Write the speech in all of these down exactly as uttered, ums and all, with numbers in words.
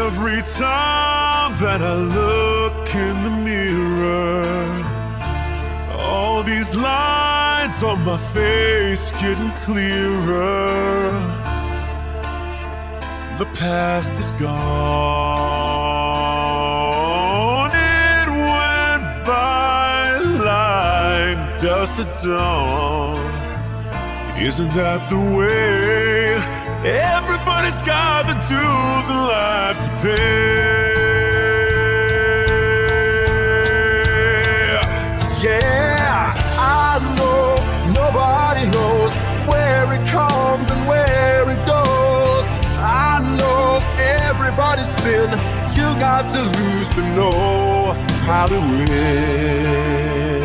Every time that I look in the mirror, all these lines on my face getting clearer. The past is gone. It went by like dust at dawn. Isn't that the way? Everybody's got the dues in life to pay. Yeah, I know nobody knows where it comes and where it goes. I know everybody's sin. You got to lose to know how to win.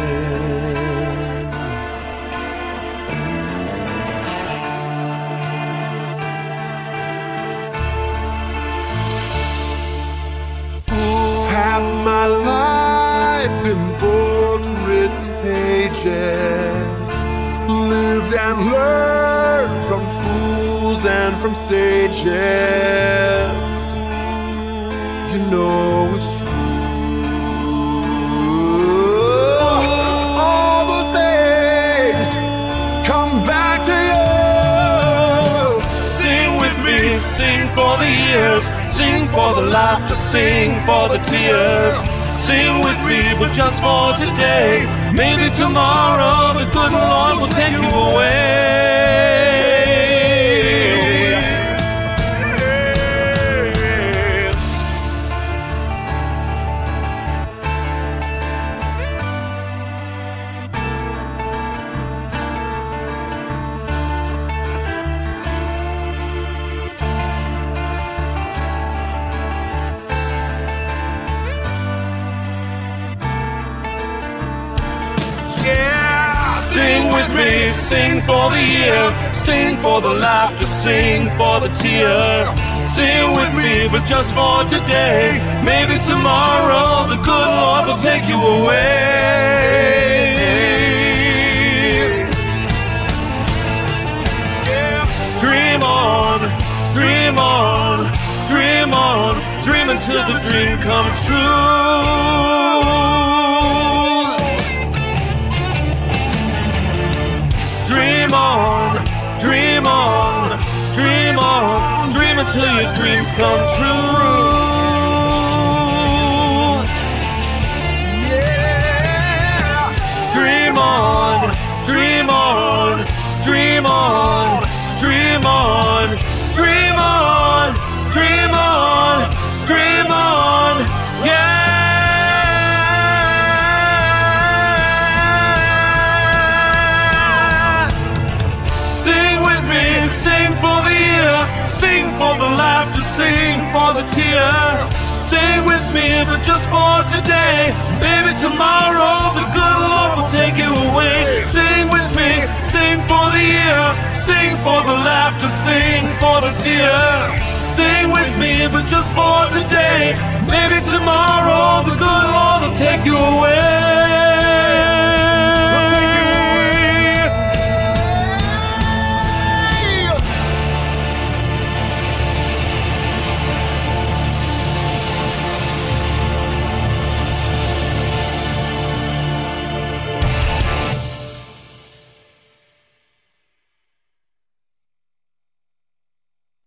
Half my life in book written pages, lived and learned from fools and from sages. You know it's true. All the things come back to you. Sing with me, sing for the years, sing for the laughter, sing for the tears. Sing with me, but just for today. Maybe tomorrow the good Lord will take you away. Sing with me, sing for the year, sing for the laughter, sing for the tear. Sing with me, but just for today. Maybe tomorrow the good Lord will take you away. Yeah. Dream on, dream on, dream on, dream until the dream comes true. Dream on, dream on, dream on, dream until your dreams come true. Yeah. Dream on, dream on, dream on, dream on, dream on, dream on, dream on, yeah. Sing for the laughter, sing for the tear. Sing with me, but just for today. Maybe tomorrow the good Lord will take you away. Sing with me, sing for the year, sing for the laughter, sing for the tear. Sing with me, but just